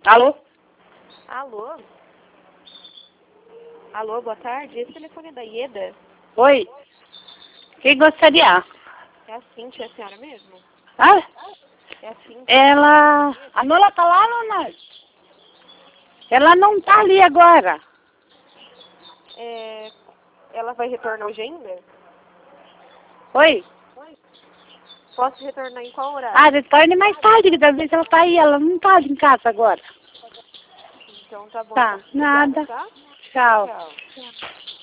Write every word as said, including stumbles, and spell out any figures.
Alô? Alô? Alô, boa tarde. Esse telefone é da Ieda? Oi? Quem gostaria? É a Cíntia, é a senhora mesmo? Ah? É a Cíntia. Ela... A Nola tá lá, Nona? Ela não tá ali agora. É... Ela vai retornar hoje ainda? Oi? Posso retornar em qual horário? Ah, retorne mais tarde, que talvez ela tá aí. Ela não tá em casa agora. Então tá bom. Tá, Então. Obrigada, nada. tá? Tchau. Tchau.